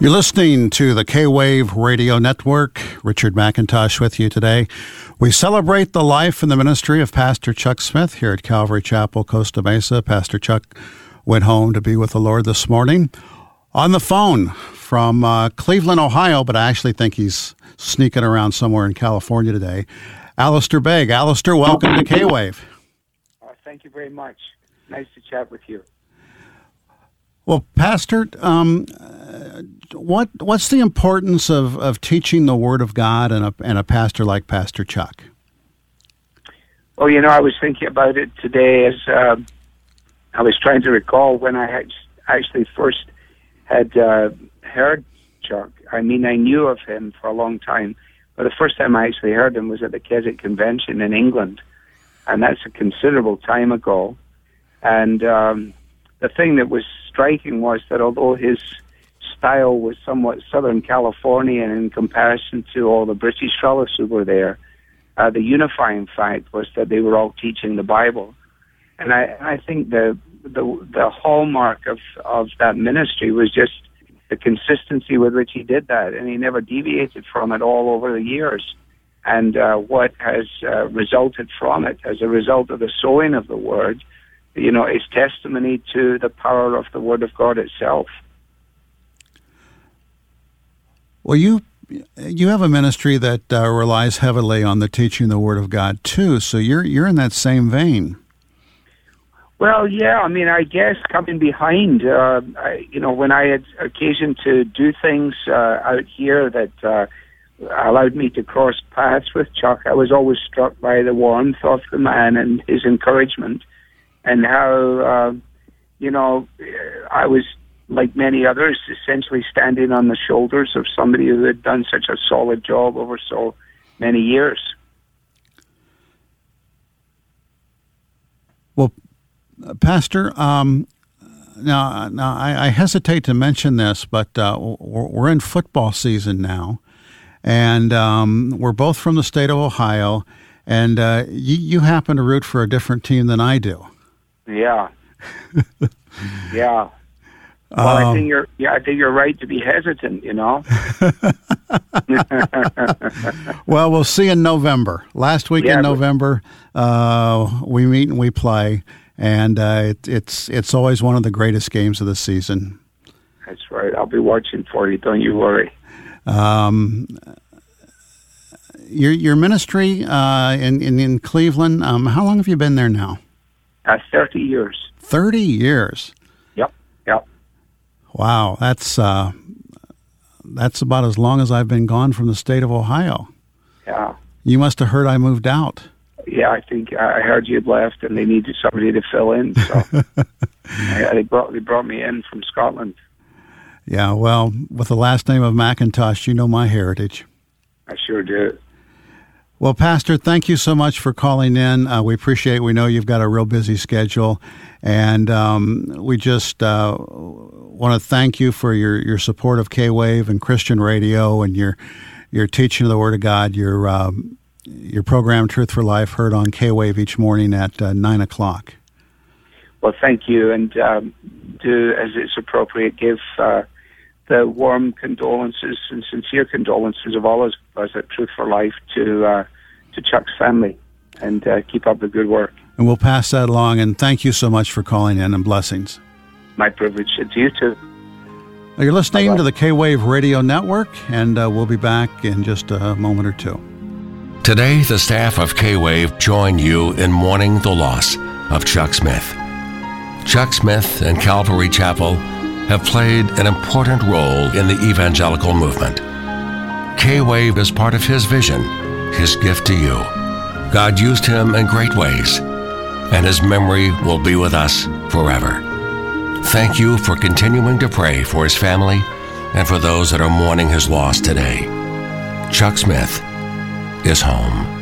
You're listening to the K-Wave Radio Network. Richard McIntosh with you today. We celebrate the life and the ministry of Pastor Chuck Smith here at Calvary Chapel, Costa Mesa. Pastor Chuck went home to be with the Lord this morning. On the phone from Cleveland, Ohio, but I actually think he's sneaking around somewhere in California today, Alistair Begg. Alistair, welcome to K-Wave. Thank you very much. Nice to chat with you. Well, Pastor, what's the importance of teaching the Word of God and a pastor like Pastor Chuck? Well, I was thinking about it today as I was trying to recall when I actually first had heard Chuck. I mean, I knew of him for a long time, but the first time I actually heard him was at the Keswick Convention in England, and that's a considerable time ago. And the thing that was striking was that although his style was somewhat Southern Californian in comparison to all the British fellows who were there, the unifying fact was that they were all teaching the Bible. And I think the hallmark of that ministry was just the consistency with which he did that, and he never deviated from it all over the years. And what has resulted from it as a result of the sowing of the Word, is testimony to the power of the Word of God itself. Well, you have a ministry that relies heavily on the teaching of the Word of God too. So you're in that same vein. Well, yeah. I mean, I guess coming behind, when I had occasion to do things out here that allowed me to cross paths with Chuck, I was always struck by the warmth of the man and his encouragement, and how I was, like many others, essentially standing on the shoulders of somebody who had done such a solid job over so many years. Well, Pastor, now I hesitate to mention this, but we're in football season now, and we're both from the state of Ohio, and you happen to root for a different team than I do. Yeah. Yeah. Well, I think you're right to be hesitant, Well, we'll see in November. Last week in November, we meet and we play, and it's always one of the greatest games of the season. That's right. I'll be watching for you. Don't you worry. Your ministry in Cleveland. How long have you been there now? 30 years. 30 years. Yep. Wow, that's about as long as I've been gone from the state of Ohio. Yeah. You must have heard I moved out. Yeah, I think I heard you'd left, and they needed somebody to fill in. So they brought me in from Scotland. Yeah, well, with the last name of McIntosh, you know my heritage. I sure do. Well, Pastor, thank you so much for calling in. We appreciate it. We know you've got a real busy schedule, and we just want to thank you for your support of K-Wave and Christian radio, and your teaching of the Word of God. Your program, Truth for Life, heard on K-Wave each morning at 9 o'clock. Well, thank you, and do, as it's appropriate, give the warm condolences and sincere condolences of all of us at Truth for Life to Chuck's family, and keep up the good work. And we'll pass that along, and thank you so much for calling in, and blessings. My privilege. To you too. You're listening Bye-bye. to the K-Wave Radio Network, and we'll be back in just a moment or two. Today, the staff of K-Wave join you in mourning the loss of Chuck Smith. Chuck Smith and Calvary Chapel have played an important role in the evangelical movement. K-Wave is part of his vision, his gift to you. God used him in great ways, and his memory will be with us forever. Thank you for continuing to pray for his family and for those that are mourning his loss today. Chuck Smith is home.